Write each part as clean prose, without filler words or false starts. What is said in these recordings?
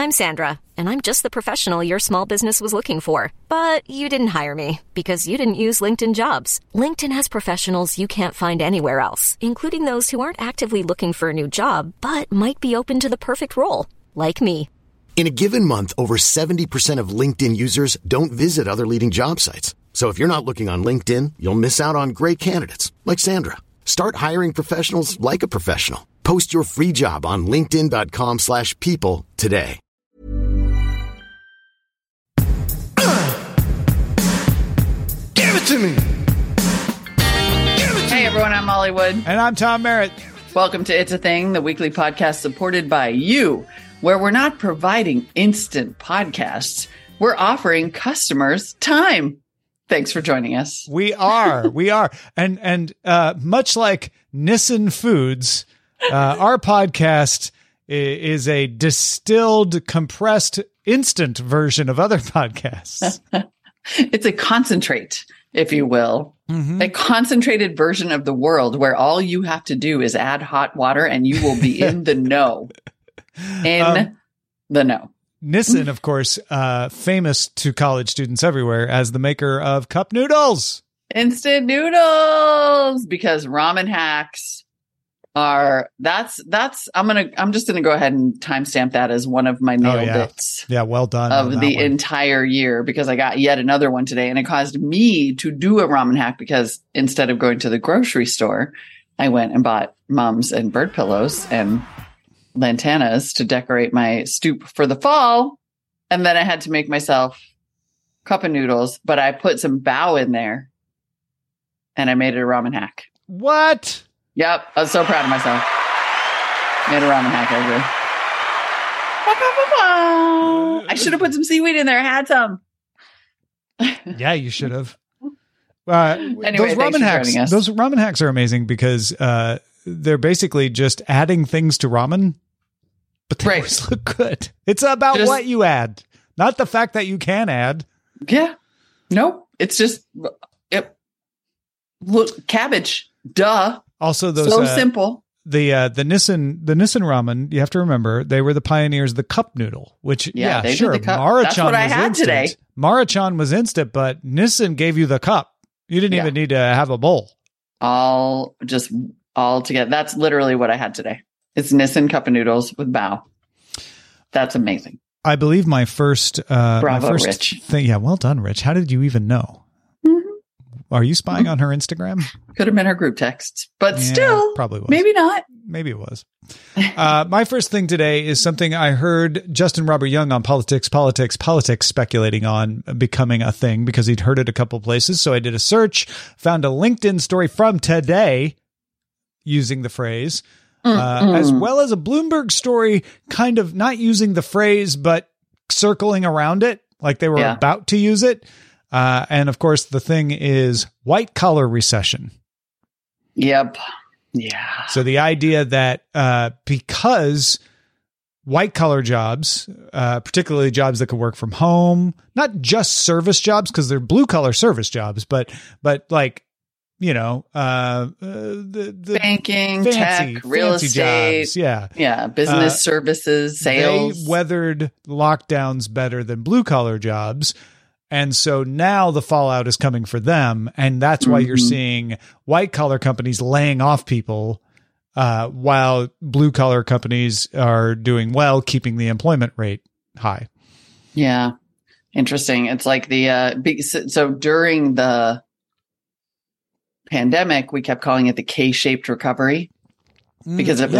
I'm Sandra, and I'm just the professional your small business was looking for. But you didn't hire me because you didn't use LinkedIn Jobs. LinkedIn has professionals you can't find anywhere else, including those who aren't actively looking for a new job, but might be open to the perfect role, like me. In a given month, over 70% of LinkedIn users don't visit other leading job sites. So if you're not looking on LinkedIn, you'll miss out on great candidates like Sandra. Start hiring professionals like a professional. Post your free job on linkedin.com/people today. Give it to me. Hey everyone, I'm Molly Wood. And I'm Tom Merritt. Welcome to It's a Thing, the weekly podcast supported by you, where we're not providing instant podcasts. We're offering customers time. Thanks for joining us. We are. And much like Nissin Foods, our podcast is a distilled, compressed, instant version of other podcasts. It's a concentrate, if you will. Mm-hmm. A concentrated version of the world where all you have to do is add hot water and you will be in the know. The know. Nissin, of course, famous to college students everywhere as the maker of cup noodles. Instant noodles, because ramen hacks are I'm just gonna go ahead and timestamp that as one of my nailed it. Yeah, well done. Of the entire year, because I got yet another one today, and it caused me to do a ramen hack because instead of going to the grocery store, I went and bought mums and bird pillows and lantanas to decorate my stoop for the fall. And then I had to make myself cup of noodles, but I put some bao in there and I made it a ramen hack. What? Yep. I was so proud of myself. Made a ramen hack over. I should have put some seaweed in there. I had some. Yeah, you should have. Anyway, those ramen hacks are amazing because they're basically just adding things to ramen, but they always look good. It's about what you add, not the fact that you can add. Yeah. Nope. It's just look, cabbage. Duh. Also, those simple. The Nissin ramen, you have to remember, they were the pioneers of the cup noodle, which they sure. did the cup. Maruchan That's what I had instant. Today. Maruchan was instant, but Nissin gave you the cup. You didn't even need to have a bowl. All together. That's literally what I had today. It's Nissin cup of noodles with bao. That's amazing. I believe my first Rich thing. Yeah, well done, Rich. How did you even know? Are you spying on her Instagram? Could have been her group texts, but still, probably was. Maybe not. Maybe it was. My first thing today is something I heard Justin Robert Young on Politics speculating on becoming a thing because he'd heard it a couple places. So I did a search, found a LinkedIn story from today using the phrase, as well as a Bloomberg story kind of not using the phrase, but circling around it like they were about to use it. And of course, the thing is white collar recession. Yep. Yeah. So the idea that because white collar jobs, particularly jobs that could work from home, not just service jobs, because they're blue collar service jobs, but like, the banking, tech, real estate, jobs, business services, sales. They weathered lockdowns better than blue collar jobs. And so now the fallout is coming for them. And that's why you're seeing white collar companies laying off people while blue collar companies are doing well, keeping the employment rate high. Yeah. Interesting. It's like so during the pandemic, we kept calling it the K-shaped recovery because it was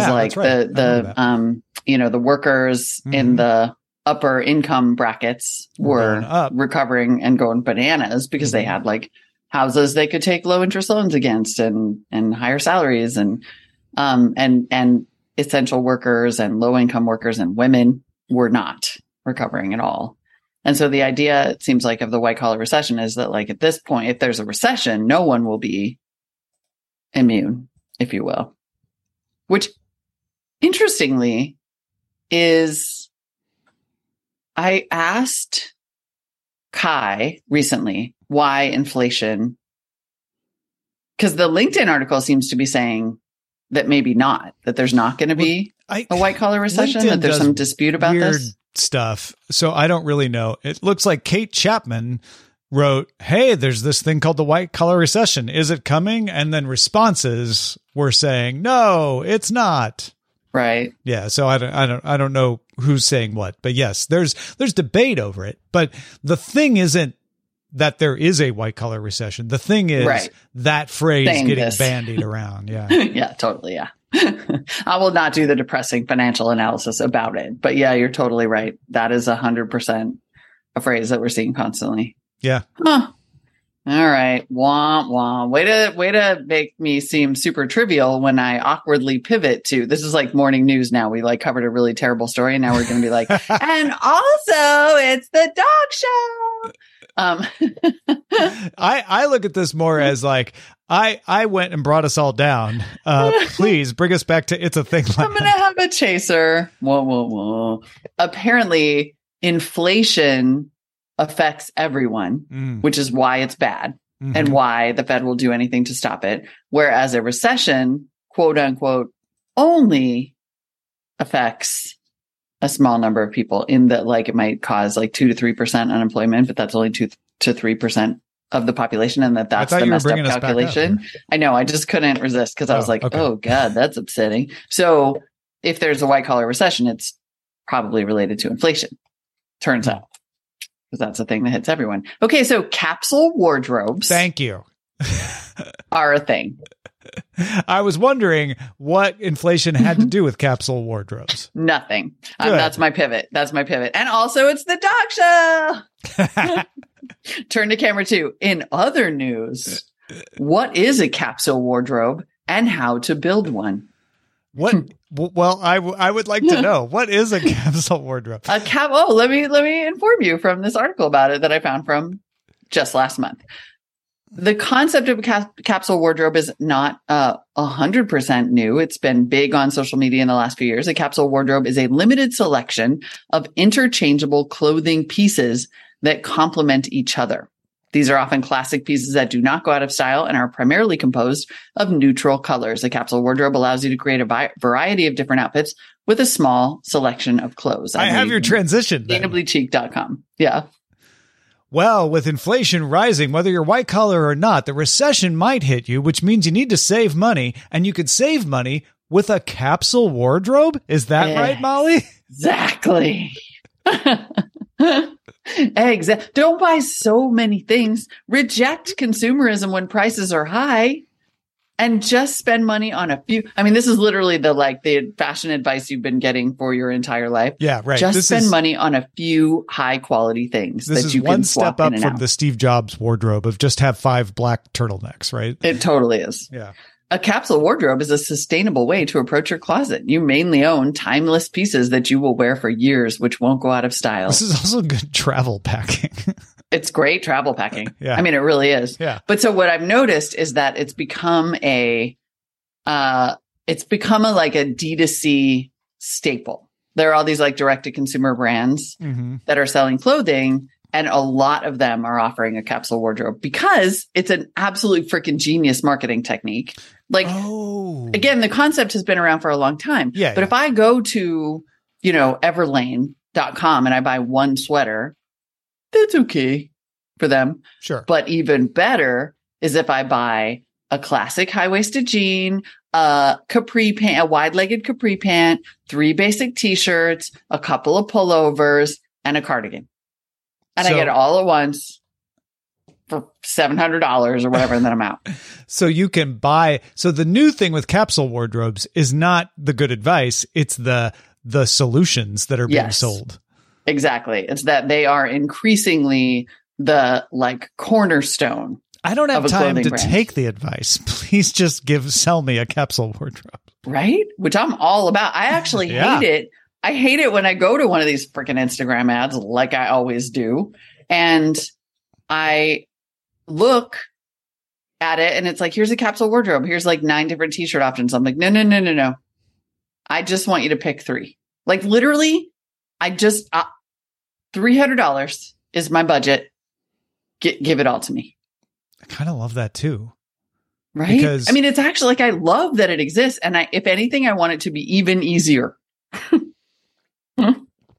the workers in the upper income brackets were recovering and going bananas because they had like houses they could take low interest loans against and higher salaries and essential workers and low income workers and women were not recovering at all. And so the idea, it seems like, of the white collar recession is that, like, at this point, if there's a recession, no one will be immune, if you will, which interestingly is, I asked Kai recently why inflation, because the LinkedIn article seems to be saying that maybe not, that there's not going to be a white collar recession, that there's some dispute about this. stuff. So I don't really know. It looks like Kate Chapman wrote, hey, there's this thing called the white collar recession. Is it coming? And then responses were saying, no, it's not. Right. Yeah. So I don't know who's saying what, but yes, there's debate over it. But the thing isn't that there is a white collar recession. The thing is that phrase saying getting this. bandied around. Yeah. Yeah, totally. Yeah. I will not do the depressing financial analysis about it, but yeah, you're totally right. That is 100% a phrase that we're seeing constantly. Yeah. Huh. All right. Wah, wah. Way to make me seem super trivial when I awkwardly pivot to, this is like morning news now. We like covered a really terrible story and now we're going to be like, and also it's the dog show. I look at this more as like, I went and brought us all down. Please bring us back to It's a Thing. I'm going to have a chaser. Whoa, whoa, whoa. Apparently inflation affects everyone, which is why it's bad and why the Fed will do anything to stop it. Whereas a recession, quote unquote, only affects a small number of people in that, like, it might cause like 2 to 3% unemployment, but that's only 2 to 3% of the population. And that's the messed up calculation. I know. I just couldn't resist because I was like, okay. Oh God, that's upsetting. So if there's a white collar recession, it's probably related to inflation. Turns out. Because that's a thing that hits everyone. Okay, so capsule wardrobes. Thank you. Are a thing. I was wondering what inflation had to do with capsule wardrobes. Nothing. That's my pivot. And also, it's the dog show. Turn to camera 2. In other news, what is a capsule wardrobe and how to build one? What? Well, I would like to know, what is a capsule wardrobe? Let me inform you from this article about it that I found from just last month. The concept of a capsule wardrobe is not 100% new. It's been big on social media in the last few years. A capsule wardrobe is a limited selection of interchangeable clothing pieces that complement each other. These are often classic pieces that do not go out of style and are primarily composed of neutral colors. A capsule wardrobe allows you to create a variety of different outfits with a small selection of clothes. I have your transition. Sustainablycheek.com. Yeah. Well, with inflation rising, whether you're white collar or not, the recession might hit you, which means you need to save money, and you could save money with a capsule wardrobe. Is that right, Molly? Exactly. Exactly. Don't buy so many things. Reject consumerism when prices are high and just spend money on a few. I mean, this is literally the fashion advice you've been getting for your entire life. Yeah, right. Just spend money on a few high quality things that you can swap in and out. This is one step up from the Steve Jobs wardrobe of just have 5 black turtlenecks, right? It totally is. Yeah. A capsule wardrobe is a sustainable way to approach your closet. You mainly own timeless pieces that you will wear for years, which won't go out of style. This is also good travel packing. It's great travel packing. Yeah. I mean, it really is. Yeah. But so what I've noticed is that it's become like a D2C staple. There are all these like direct to consumer brands that are selling clothing. And a lot of them are offering a capsule wardrobe because it's an absolute freaking genius marketing technique. Like, again, the concept has been around for a long time. Yeah, but if I go to, everlane.com and I buy one sweater, that's okay for them. Sure. But even better is if I buy a classic high-waisted jean, a capri pant, a wide-legged capri pant, 3 basic t-shirts, a couple of pullovers, and a cardigan. And I get it all at once for $700 or whatever, and then I'm out. So you can buy. So the new thing with capsule wardrobes is not the good advice. It's the solutions that are being sold. Exactly. It's that they are increasingly the cornerstone. I don't have time to take the advice. Please just sell me a capsule wardrobe. Right? Which I'm all about. I actually hate it. I hate it when I go to one of these freaking Instagram ads, like I always do, and I look at it and it's like, here's a capsule wardrobe. Here's like 9 different t-shirt options. I'm like, no. I just want you to pick 3. Like literally, I just, $300 is my budget. Give it all to me. I kind of love that too. Right? Because, I mean, it's actually I love that it exists. And if anything, I want it to be even easier.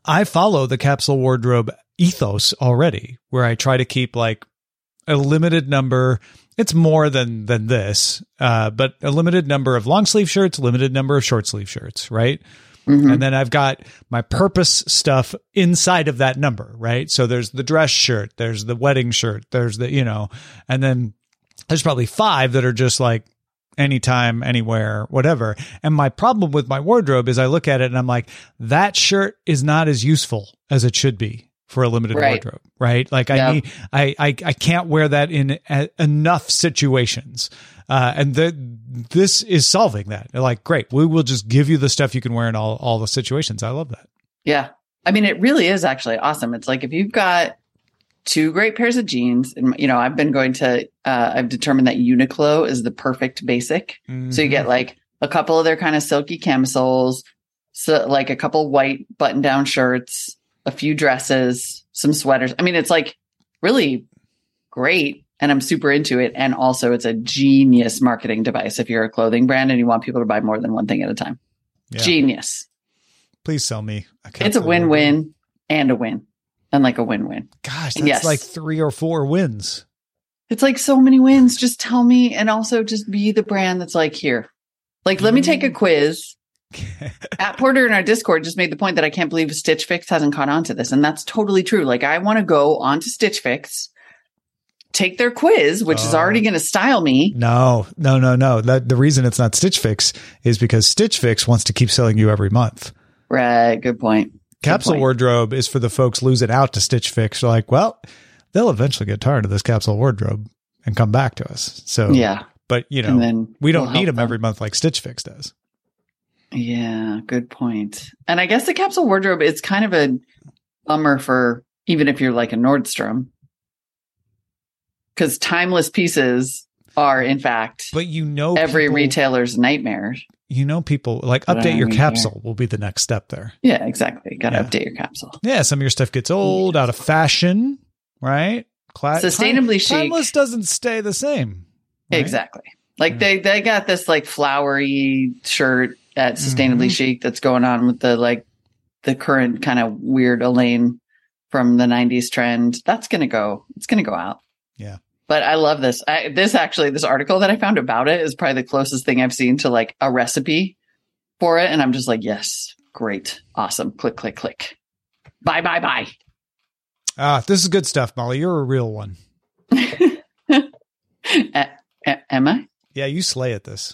I follow the capsule wardrobe ethos already, where I try to keep like a limited number. It's more than this, but a limited number of long sleeve shirts, limited number of short sleeve shirts, right? Mm-hmm. And then I've got my purpose stuff inside of that number, right? So there's the dress shirt, there's the wedding shirt, there's the, and then there's probably 5 that are just like anytime, anywhere, whatever. And my problem with my wardrobe is I look at it and I'm like, that shirt is not as useful as it should be for a limited wardrobe, right? Like I can't wear that in enough situations. And this is solving that. They're like, great, we will just give you the stuff you can wear in all the situations. I love that. Yeah. I mean, it really is actually awesome. It's like if you've got 2 great pairs of jeans, and I've been going to, I've determined that Uniqlo is the perfect basic. Mm-hmm. So you get like a couple of their kind of silky camisoles, so like a couple white button down shirts, a few dresses, some sweaters. I mean, it's like really great. And I'm super into it. And also it's a genius marketing device if you're a clothing brand and you want people to buy more than one thing at a time. Yeah. Genius. Please sell me. It's a win-win and a win. And like a win-win. Gosh, that's like 3 or 4 wins. It's like so many wins. Just tell me. And also just be the brand that's like, here, like, let me take a quiz. At Porter in our Discord just made the point that I can't believe Stitch Fix hasn't caught on to this. And that's totally true. Like, I want to go onto Stitch Fix, take their quiz, which is already going to style me. No. The reason it's not Stitch Fix is because Stitch Fix wants to keep selling you every month. Right. Good point. Capsule wardrobe is for the folks losing out to Stitch Fix. They're like, well, they'll eventually get tired of this capsule wardrobe and come back to us. So, yeah. But, we don't need them every month like Stitch Fix does. Yeah, good point. And I guess the capsule wardrobe is kind of a bummer for even if you're like a Nordstrom, because timeless pieces are in fact, but every retailer's nightmare. People like update your capsule will be the next step there. Yeah, exactly. Got to update your capsule. Yeah, some of your stuff gets old, out of fashion, right? Sustainably chic. Timeless doesn't stay the same. Right? Exactly. Like they got this like flowery shirt at Sustainably Chic that's going on with the current kind of weird Elaine from the 90s trend. It's going to go out. Yeah. But I love this. This article that I found about it is probably the closest thing I've seen to like a recipe for it. And I'm just like, yes, great. Awesome. Click, click, click. Bye, bye, bye. This is good stuff, Molly. You're a real one. Am I? Yeah, you slay at this.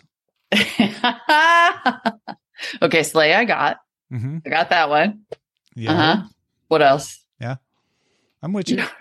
Okay, slay I got. Mm-hmm. I got that one. Yeah. Uh-huh. What else? Yeah. I'm with you.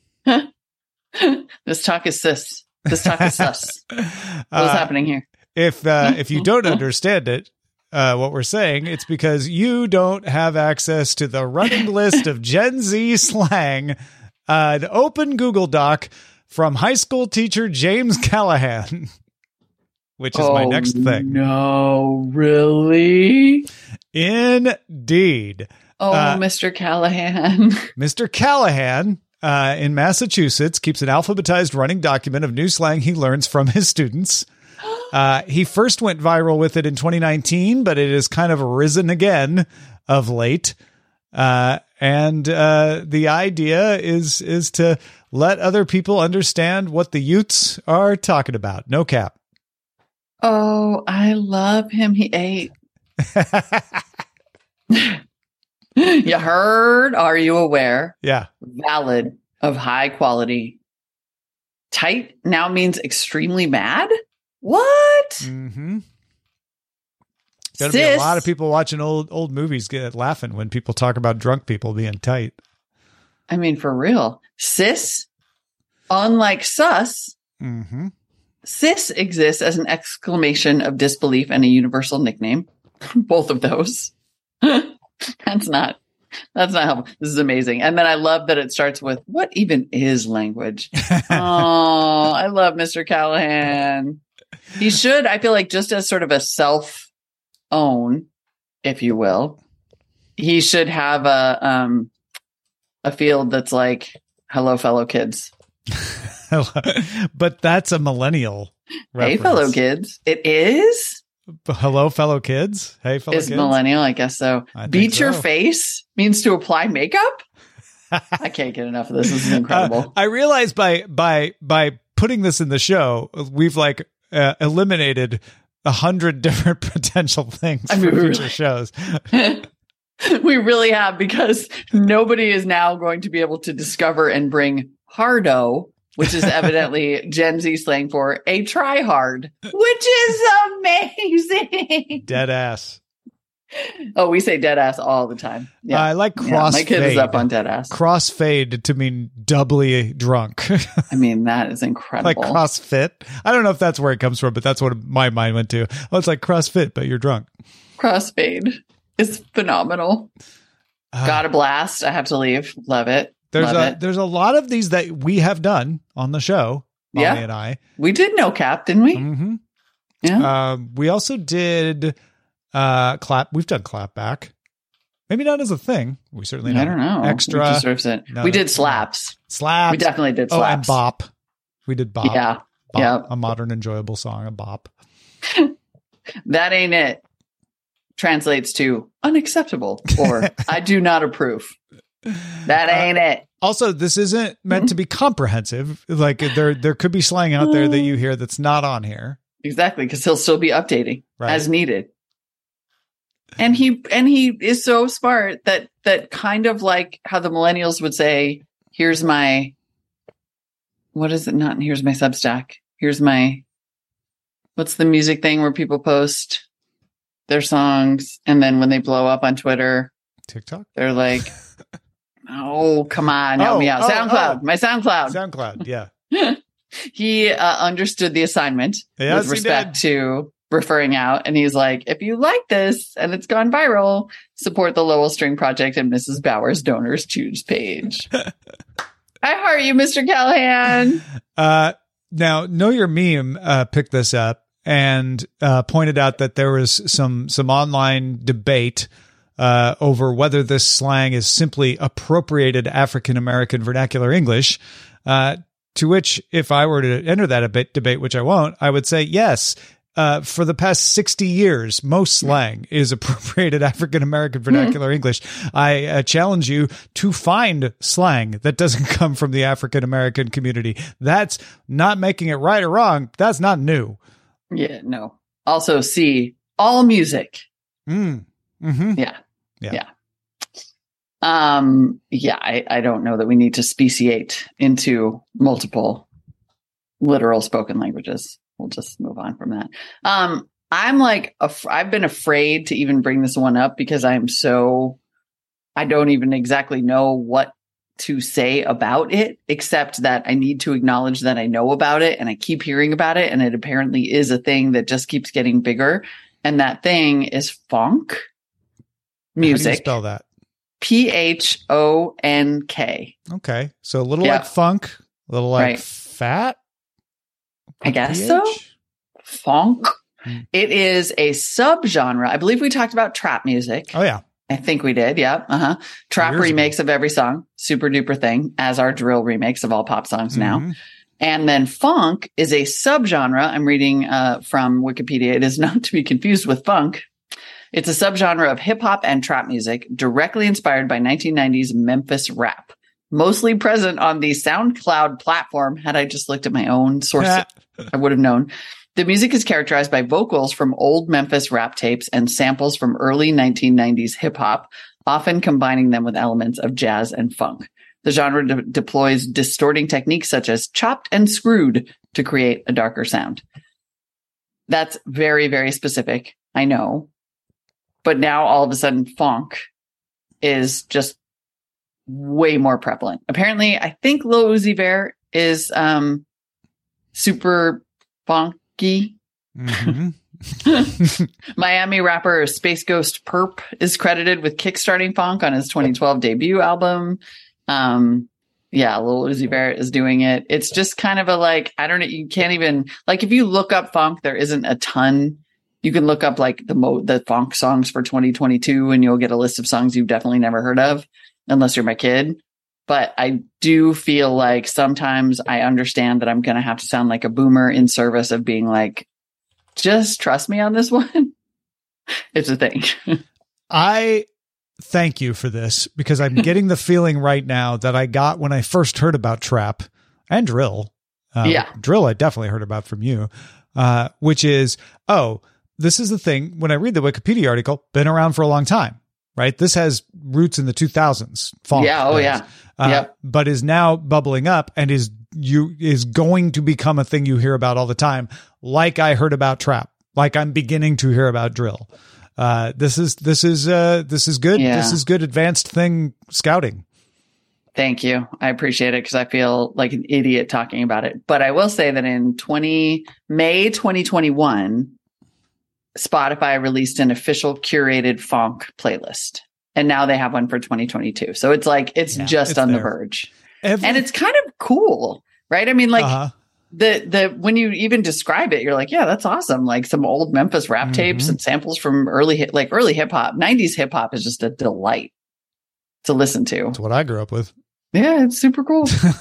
This talk is sus. This talk is sus. What's happening here? If you don't understand it, what we're saying, it's because you don't have access to the running list of Gen Z slang, an open Google Doc from high school teacher James Callahan. Which is my next thing. No, really? Indeed. Oh, Mr. Callahan. Mr. Callahan in Massachusetts keeps an alphabetized running document of new slang he learns from his students. He first went viral with it in 2019, but it has kind of risen again of late. And the idea is to let other people understand what the youths are talking about. No cap. Oh, I love him. He ate. You heard? Are you aware? Yeah. Valid, of high quality. Tight now means extremely mad? What? Mm-hmm. Gotta be a lot of people watching old movies get laughing when people talk about drunk people being tight. I mean, for real. Sis, unlike sus, sis exists as an exclamation of disbelief and a universal nickname. Both of those. That's not helpful. This is amazing. And then I love that it starts with, what even is language? Oh, I love Mr. Callahan. He should, I feel like, just as sort of a self-own, if you will, he should have a field that's like, hello, fellow kids. But that's a millennial reference. Hey, fellow kids. It is? Hello, fellow kids. Hey, fellow Is kids. millennial? I guess so. I think Beat your so. face means to apply makeup? I can't get enough of this. This is incredible. I realize by putting this in the show, we've like eliminated 100 different potential things for future shows. We really have, because nobody is now going to be able to discover and bring hardo, which is evidently Gen Z slang for a try hard, which is amazing. Dead ass. Oh, we say dead ass all the time. Yeah. I like Yeah, cross my kid is fade. up on dead ass. Crossfade to mean doubly drunk. I mean, that is incredible. Like CrossFit. I don't know if that's where it comes from, but that's what my mind went to. Oh, it's like CrossFit, but you're drunk. Crossfade is phenomenal. Got a blast. I have to leave. Love it. There's a lot of these that we have done on the show, Molly and I. We did No Cap, didn't we? Mm-hmm. Yeah. We also did clap. We've done clap back. Maybe not as a thing. We certainly I don't know. Extra. It deserves it. No, we did slaps. Slaps. We definitely did Oh, slaps. and bop. We did bop. Yeah. Bop. Yeah. A modern, enjoyable song, a bop. That ain't it. Translates to unacceptable or I do not approve. That ain't it. Also, this isn't meant to be comprehensive. Like there could be slang out there that you hear that's not on here. Exactly, because he'll still be updating Right. as needed. And he is so smart that kind of like how the millennials would say, here's my, what is it? Not here's my Substack. Here's my, what's the music thing where people post their songs, and then when they blow up on Twitter, TikTok? they're like, oh, come on, help me out. SoundCloud, my SoundCloud. SoundCloud, yeah. He understood the assignment Yes, with he respect did. to referring out. And he's like, if you like this and it's gone viral, support the Lowell String Project and Mrs. Bauer's donors choose page. I heart you, Mr. Callahan. Now, Know Your Meme picked this up and pointed out that there was some online debate over whether this slang is simply appropriated African-American vernacular English, to which, if I were to enter that debate, which I won't, I would say yes. For the past 60 years, most slang is appropriated African-American vernacular English. I challenge you to find slang that doesn't come from the African-American community. That's not making it right or wrong. That's not new. Yeah, no. Also, C, all music. Mm-hmm. Yeah. I don't know that we need to speciate into multiple literal spoken languages. We'll just move on from that. I'm like, I've been afraid to even bring this one up because I don't even exactly know what to say about it, except that I need to acknowledge that I know about it and I keep hearing about it. And it apparently is a thing that just keeps getting bigger. And that thing is funk music. How do you spell that? PHONK. Okay. So a little like funk, a little like Right. fat. I guess PH? so. Funk. It is a subgenre. I believe we talked about trap music. Oh, yeah. I think we did. Yeah. Trap Years remakes of every song. Super duper thing, as are drill remakes of all pop songs now. Mhm. And then funk is a subgenre. I'm reading from Wikipedia. It is not to be confused with funk. It's a subgenre of hip hop and trap music directly inspired by 1990s Memphis rap, mostly present on the SoundCloud platform. Had I just looked at my own sources, I would have known. The music is characterized by vocals from old Memphis rap tapes and samples from early 1990s hip hop, often combining them with elements of jazz and funk. The genre deploys distorting techniques such as chopped and screwed to create a darker sound. That's very, very specific, I know. But now all of a sudden funk is just way more prevalent. Apparently, I think Lil Uzi Vert is super funky. Mm-hmm. Miami rapper Space Ghost Perp is credited with kickstarting funk on his 2012 debut album. Lil Uzi Vert is doing it. It's just kind of a like, I don't know, you can't even, like if you look up funk, there isn't a ton. You can look up like the funk songs for 2022 and you'll get a list of songs you've definitely never heard of, unless you're my kid. But I do feel like sometimes I understand that I'm going to have to sound like a boomer in service of being like just trust me on this one. It's a thing. I thank you for this because I'm getting the feeling right now that I got when I first heard about trap and drill. Drill I definitely heard about from you, which is, this is the thing. When I read the Wikipedia article, been around for a long time, right? This has roots in the 2000s. Funk but is now bubbling up and is going to become a thing you hear about all the time. Like I heard about trap, like I'm beginning to hear about drill. This is good. Yeah. This is good advanced thing scouting. Thank you. I appreciate it because I feel like an idiot talking about it. But I will say that in May 2021, Spotify released an official curated funk playlist. And now they have one for 2022. So it's like, it's on the verge. And it's kind of cool, right? I mean, like when you even describe it, you're like, yeah, that's awesome. Like some old Memphis rap tapes and samples from early hip hop. 90s hip hop is just a delight to listen to. That's what I grew up with. Yeah, it's super cool.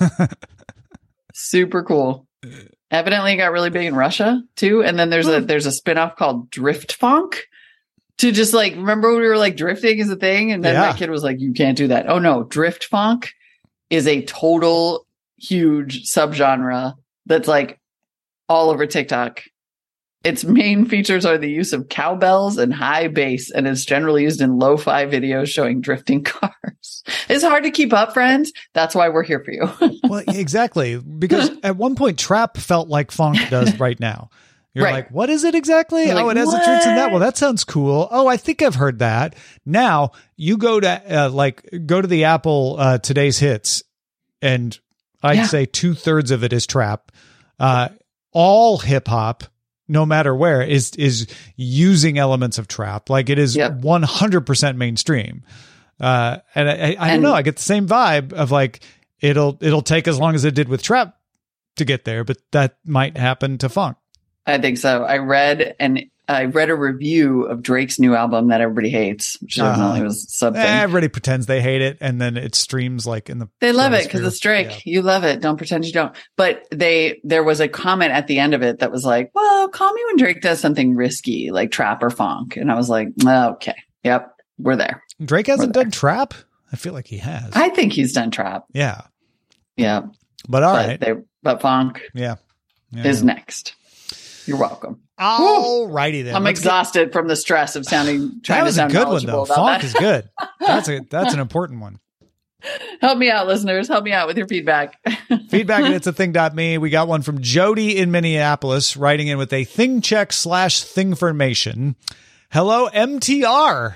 Super cool. Evidently it got really big in Russia too. And then there's a spinoff called Drift Funk to just like, remember when we were like drifting is a thing? And then my kid was like, you can't do that. Oh no, Drift Funk is a total huge subgenre that's like all over TikTok. Its main features are the use of cowbells and high bass, and it's generally used in lo-fi videos showing drifting cars. It's hard to keep up, friends. That's why we're here for you. Well, exactly. Because at one point, trap felt like funk does right now. You're like, what is it exactly? You're it has the roots in that. Well, that sounds cool. Oh, I think I've heard that. Now you go to the Apple Today's Hits, and I'd say 2/3 of it is trap. All hip hop, no matter where, is using elements of trap. Like it is 100% mainstream. And I don't know. I get the same vibe of like it'll take as long as it did with trap to get there, but that might happen to funk. I think so. I read a review of Drake's new album that everybody hates, which definitely was something. Everybody pretends they hate it, and then it streams like in the. They love it because it's Drake. Yeah. You love it. Don't pretend you don't. But there was a comment at the end of it that was like, "Well, call me when Drake does something risky, like trap or funk." And I was like, "Okay, yep, we're there." Drake hasn't done trap. I feel like he has. I think he's done trap. Yeah. But all right. But funk. Is next. You're welcome. All righty then. I'm exhausted from the stress of trying to sound good one though. Funk is good. That's an important one. Help me out, listeners. Help me out with your feedback. Feedback at itsathing.me. We got one from Jody in Minneapolis writing in with a thing check /thingformation. Hello, MTR.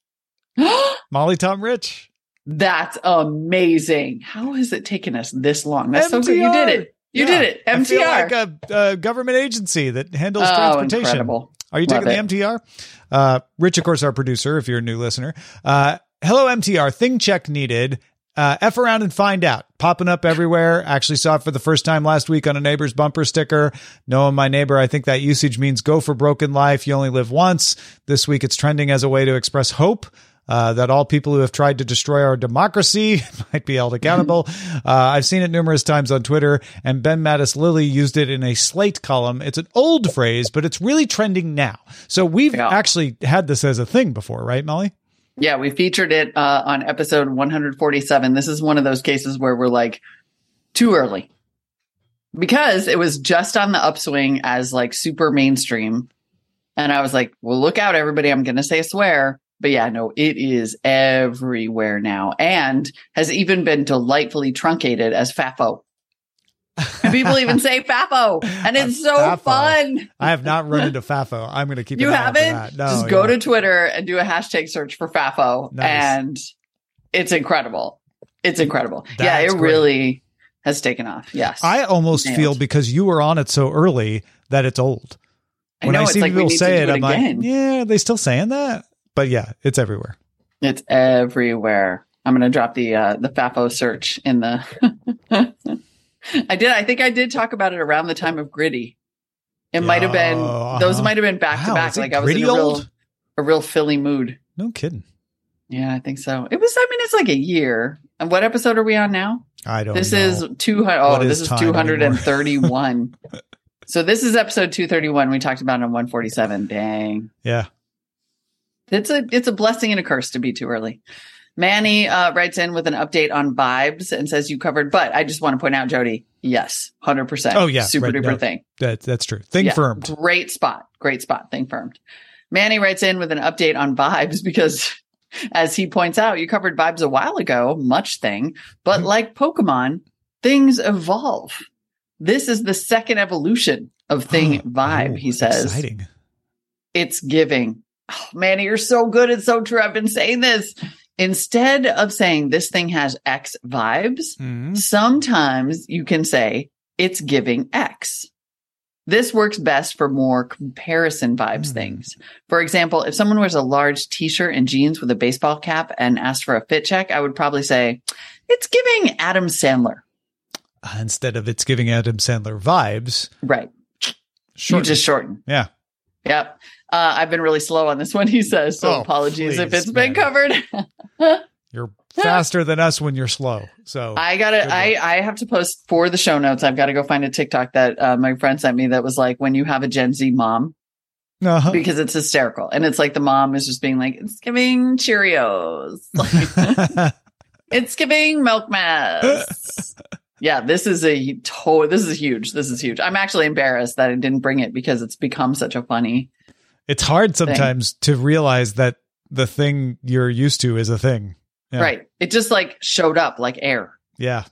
Molly Tom Rich. That's amazing. How has it taken us this long? That's MTR. So good. You did it. You did it. MTR. I feel like a government agency that handles transportation. Incredible. Are you taking the MTR? Rich, of course, our producer, if you're a new listener. Hello, MTR. Thing check needed. F around and find out. Popping up everywhere. Actually saw it for the first time last week on a neighbor's bumper sticker. Knowing my neighbor, I think that usage means go for broken life. You only live once. This week it's trending as a way to express hope. That all people who have tried to destroy our democracy might be held accountable. I've seen it numerous times on Twitter, and Ben Mattis Lilly used it in a Slate column. It's an old phrase, but it's really trending now. So we've actually had this as a thing before, right, Molly? Yeah, we featured it on episode 147. This is one of those cases where we're like, too early. Because it was just on the upswing as like super mainstream. And I was like, well, look out, everybody. I'm going to say a swear. But yeah, no, it is everywhere now and has even been delightfully truncated as FAFO. And people even say FAFO, and it's so FAFO. Fun. I have not run into FAFO. I'm going to keep you an eye haven't? out for that. No, just go to Twitter and do a hashtag search for FAFO, and it's incredible. It's incredible. It really has taken off. Yes, I almost feel because you were on it so early that it's old. When I see like people say it, I'm again. like, yeah, are they still saying that? But yeah, it's everywhere. It's everywhere. I'm going to drop the FAFO search in the. I think I did talk about it around the time of Gritty. It might have been those might have been back to back. Like I was in a real Philly mood. No kidding. Yeah, I think so. It was. I mean, it's like a year. And what episode are we on now? I don't. This know. Is 200. Oh, this is 231. So this is episode 231. We talked about it on 147. Dang. Yeah. It's a blessing and a curse to be too early. Manny writes in with an update on vibes and says you covered, but I just want to point out, Jody, yes, 100%. Oh, yeah. Super right, duper no, thing. That's true. Thing firmed. Great spot. Thing firmed. Manny writes in with an update on vibes because, as he points out, you covered vibes a while ago, much thing, but like Pokemon, things evolve. This is the second evolution of thing vibe, he says. Exciting. It's giving. Oh, Manny, you're so good. It's so true. I've been saying this. Instead of saying this thing has X vibes, sometimes you can say it's giving X. This works best for more comparison vibes things. For example, if someone wears a large t-shirt and jeans with a baseball cap and asks for a fit check, I would probably say it's giving Adam Sandler. Instead of it's giving Adam Sandler vibes. Right. You just shorten. Yeah. Yep. I've been really slow on this one, he says. So apologies if it's been covered. You're faster than us when you're slow. So I have to post for the show notes. I've got to go find a TikTok that my friend sent me that was like, when you have a Gen Z mom, because it's hysterical. And it's like the mom is just being like, it's giving Cheerios. It's giving milk mess. Yeah, this is huge. This is huge. I'm actually embarrassed that I didn't bring it because it's become such a funny It's hard sometimes to realize that the thing you're used to is a thing. Yeah. Right. It just like showed up like air. Yeah.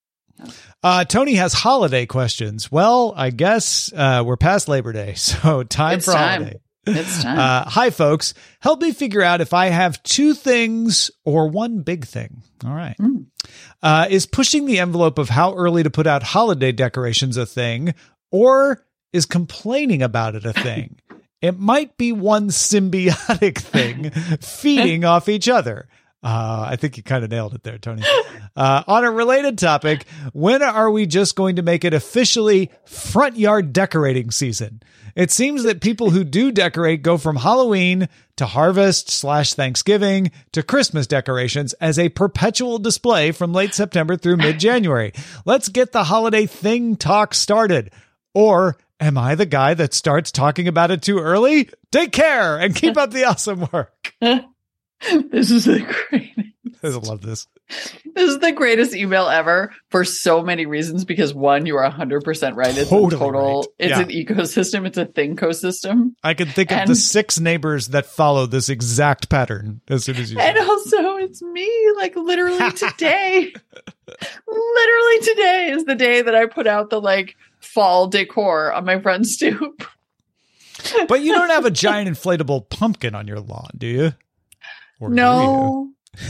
Tony has holiday questions. Well, I guess we're past Labor Day, so time for holiday. It's time. Hi, folks. Help me figure out if I have two things or one big thing. All right. Is pushing the envelope of how early to put out holiday decorations a thing, or is complaining about it a thing? It might be one symbiotic thing feeding off each other. I think you kind of nailed it there, Tony. On a related topic, when are we just going to make it officially front yard decorating season? It seems that people who do decorate go from Halloween to harvest/Thanksgiving to Christmas decorations as a perpetual display from late September through mid-January. Let's get the holiday thing talk started. Or am I the guy that starts talking about it too early? Take care and keep up the awesome work. This is the greatest. I love this. This is the greatest email ever for so many reasons. Because one, you are 100% right. It's totally a total. Right. It's an ecosystem. It's a thing-co-system. I can think of the 6 neighbors that follow this exact pattern as soon as you. And also, it's me. Like literally today. Literally today is the day that I put out the like fall decor on my front stoop. But you don't have a giant inflatable pumpkin on your lawn, do you? Or no.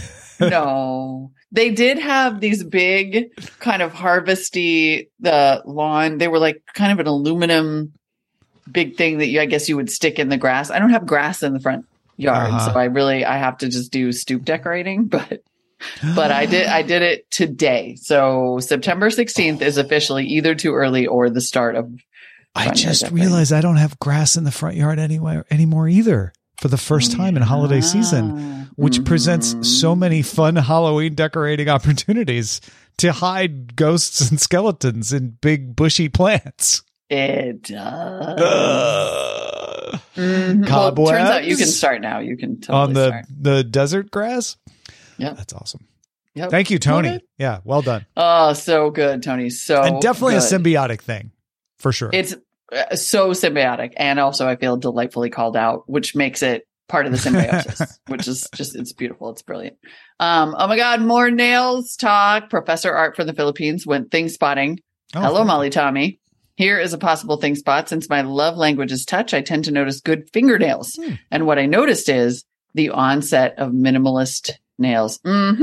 No, they did have these big kind of harvesty, the lawn. They were like kind of an aluminum big thing that I guess you would stick in the grass. I don't have grass in the front yard. So I have to just do stoop decorating, but I did it today. So September 16th is officially either too early or the start of. I just realized I don't have grass in the front yard anymore either. For the first time in holiday season, which presents so many fun Halloween decorating opportunities to hide ghosts and skeletons in big bushy plants. It does. Cobwebs. Well, turns out you can start now. You can totally on the desert grass. Yeah, that's awesome. Yep. Thank you, Tony. Yeah, well done. Oh, so good, Tony. So and definitely good. A symbiotic thing for sure. It's so symbiotic, and also I feel delightfully called out, which makes it part of the symbiosis, which is just, it's beautiful. It's brilliant. Oh my God, more nails talk. Professor Art from the Philippines went thing spotting. Hello, Molly Tommy. Here is a possible thing spot. Since my love language is touch, I tend to notice good fingernails. And what I noticed is the onset of minimalist nails.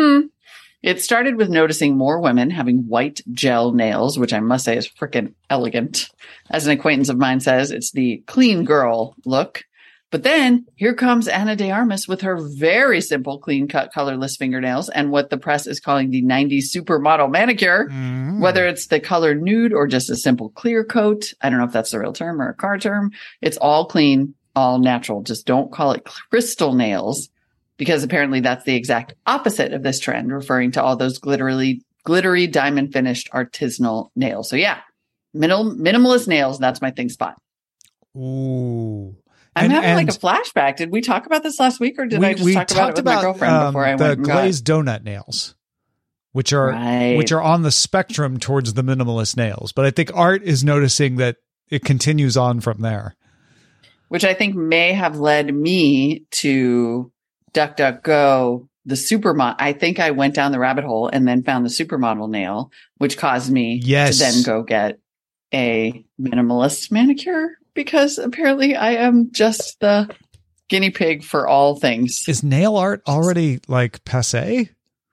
It started with noticing more women having white gel nails, which I must say is freaking elegant. As an acquaintance of mine says, it's the clean girl look. But then here comes Anna de Armas with her very simple, clean-cut, colorless fingernails and what the press is calling the 90s supermodel manicure. Whether it's the color nude or just a simple clear coat, I don't know if that's the real term or a car term. It's all clean, all natural. Just don't call it crystal nails, because apparently that's the exact opposite of this trend, referring to all those glittery diamond-finished artisanal nails. So yeah, Minimalist nails. That's my thing spot. Ooh. I'm having like a flashback. Did we talk about this last week, or did I just talk about it with my girlfriend before I went and got the glazed donut nails, which are on the spectrum towards the minimalist nails? But I think Art is noticing that it continues on from there, which I think may have led me to DuckDuckGo, the supermodel. I think I went down the rabbit hole and then found the supermodel nail, which caused me to then go get a minimalist manicure, because apparently I am just the guinea pig for all things. Is nail art already like passé?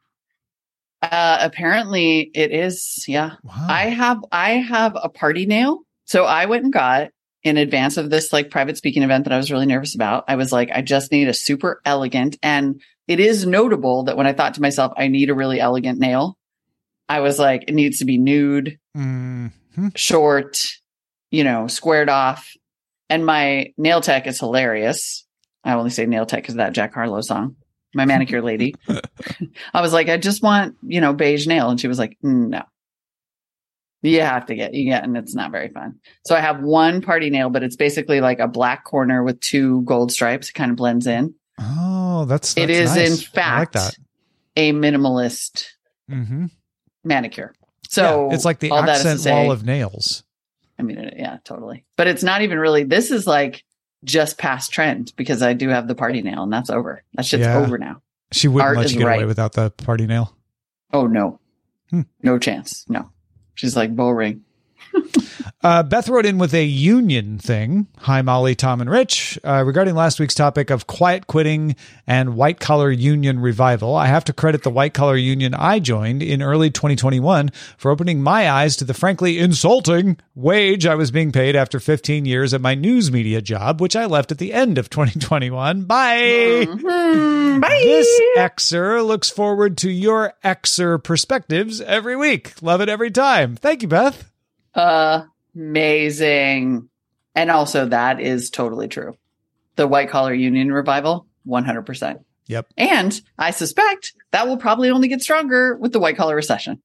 Apparently it is. Yeah. Wow. I have a party nail. So I went and got, in advance of this like private speaking event that I was really nervous about, I was like, I just need a super elegant. And it is notable that when I thought to myself, I need a really elegant nail, I was like, it needs to be nude, short, squared off. And my nail tech is hilarious. I only say nail tech because of that Jack Harlow song. My manicure lady. I was like, I just want, beige nail. And she was like, no. You have to get, and it's not very fun. So I have one party nail, but it's basically like a black corner with 2 gold stripes. It kind of blends in. Oh, that's it is nice. In fact a minimalist manicure. So it's like the accent wall of nails. I mean, yeah, totally. But it's not even really, this is like just past trend, because I do have the party nail and that's over. That shit's over now. She wouldn't let you get away without the party nail. Oh, no. No chance. No. She's like, bull ring. Beth wrote in with a union thing. Hi, Molly, Tom, and Rich. Regarding last week's topic of quiet quitting and white collar union revival, I have to credit the white collar union I joined in early 2021 for opening my eyes to the frankly insulting wage I was being paid after 15 years at my news media job, which I left at the end of 2021. Bye. Bye. This Xer looks forward to your Xer perspectives every week. Love it every time. Thank you, Beth. Amazing. And also that is totally true. The white collar union revival, 100%. Yep. And I suspect that will probably only get stronger with the white collar recession.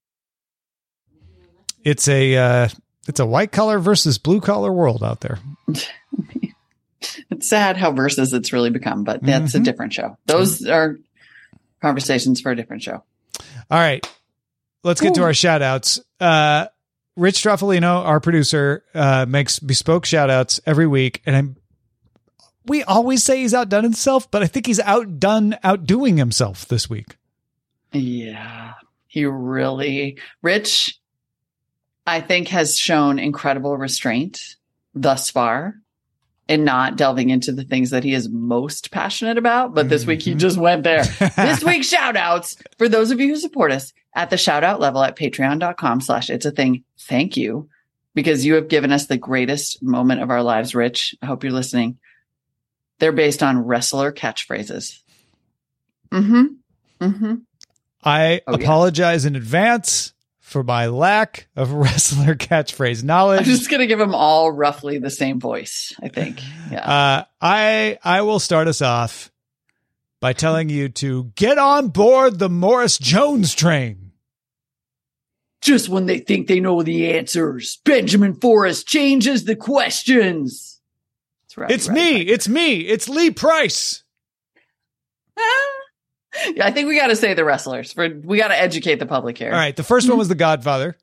It's a white collar versus blue collar world out there. It's sad how versus it's really become, but that's a different show. Those are conversations for a different show. All right. Let's get to our shout outs. Rich Straffolino, our producer, makes bespoke shout outs every week. And we always say he's outdone himself, but I think he's outdoing himself this week. Yeah, he really, Rich, I think has shown incredible restraint thus far in not delving into the things that he is most passionate about. But this week he just went there. This week's shout outs, for those of you who support us at the shout out level at patreon.com/itsatthing. Thank you, because you have given us the greatest moment of our lives, Rich. I hope you're listening. They're based on wrestler catchphrases. I apologize in advance for my lack of wrestler catchphrase knowledge. I'm just going to give them all roughly the same voice, I think. Yeah. I will start us off by telling you to get on board the Morris Jones train. Just when they think they know the answers, Benjamin Forrest changes the questions. It's me. It's Lee Price. Yeah, I think we got to say the wrestlers. We got to educate the public here. All right. The first one was The Godfather.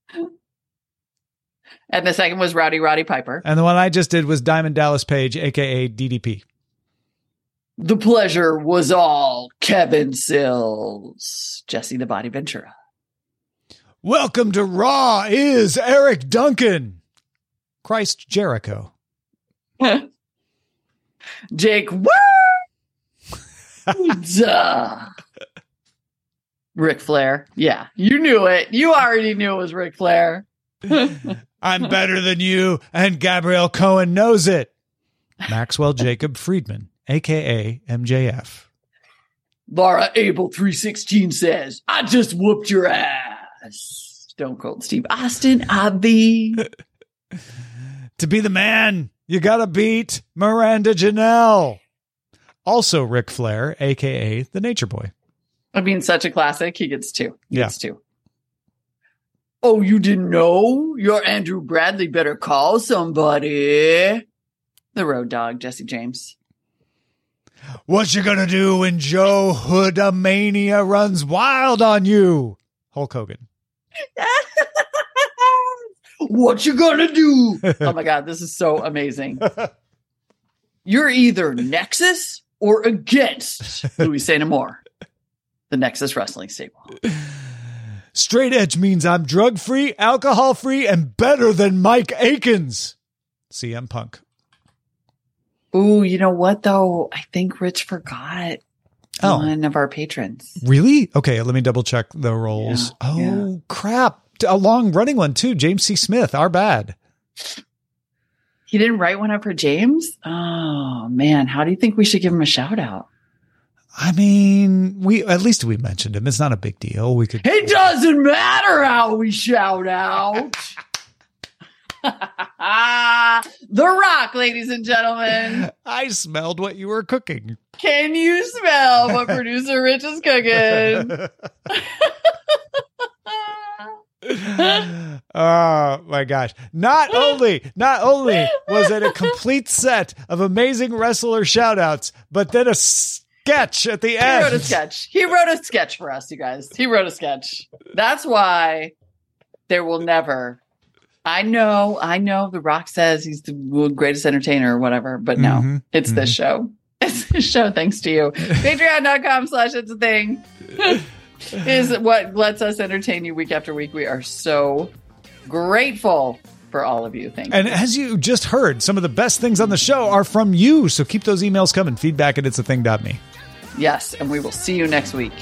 And the second was Rowdy Roddy Piper. And the one I just did was Diamond Dallas Page, a.k.a. DDP. The pleasure was all Kevin Sills. Jesse the Body Ventura. Welcome to Raw is Eric Duncan. Christ Jericho. Jake Woo! Duh. Ric Flair. Yeah, you knew it. You already knew it was Ric Flair. I'm better than you, and Gabrielle Cohen knows it. Maxwell Jacob Friedman, a.k.a. MJF. Laura Abel 316 says, I just whooped your ass. Stone Cold Steve Austin, Abby. To be the man, you gotta beat Miranda Janelle. Also Ric Flair, a.k.a. the Nature Boy. I mean, such a classic. He gets two. He gets two. Oh, you didn't know? Your Andrew Bradley better call somebody. The road dog, Jesse James. What you gonna do when Joe Hoodamania runs wild on you? Hulk Hogan. What you gonna do? Oh my God, this is so amazing. You're either Nexus or against Louis St. Amour, the Nexus Wrestling stable. Straight edge means I'm drug-free, alcohol-free, and better than Mike Akins. CM Punk. Ooh, you know what, though? I think Rich forgot one of our patrons. Really? Okay, let me double-check the roles. Crap. A long-running one, too. James C. Smith. Our bad. He didn't write one up for James? Oh, man. How do you think we should give him a shout-out? I mean, at least we mentioned him. It's not a big deal. We could. It doesn't matter how we shout out. The Rock, ladies and gentlemen. I smelled what you were cooking. Can you smell what producer Rich is cooking? Oh my gosh. Not only was it a complete set of amazing wrestler shout outs, but then a sketch at the end. He wrote a sketch for us, you guys. He wrote a sketch. That's why there will never. I know The Rock says he's the greatest entertainer or whatever, but no, it's this show. It's this show thanks to you. Patreon.com/it's a thing is what lets us entertain you week after week. We are so grateful for all of you. Thank you. And as you just heard, some of the best things on the show are from you. So keep those emails coming. Feedback@it'sathing.me. Yes, and we will see you next week.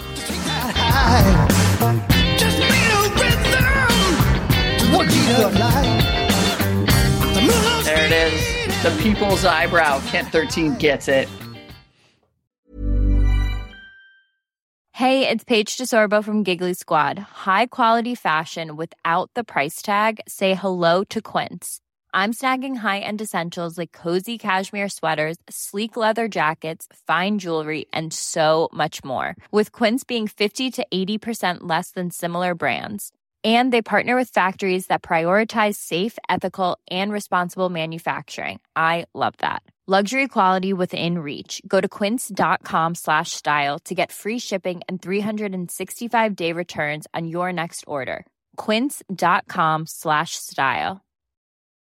There it is. The people's eyebrow. Kent 13 gets it. Hey, it's Paige DeSorbo from Giggly Squad. High quality fashion without the price tag. Say hello to Quince. I'm snagging high-end essentials like cozy cashmere sweaters, sleek leather jackets, fine jewelry, and so much more. With Quince being 50 to 80% less than similar brands. And they partner with factories that prioritize safe, ethical, and responsible manufacturing. I love that. Luxury quality within reach. Go to quince.com/style to get free shipping and 365-day returns on your next order. Quince.com/style.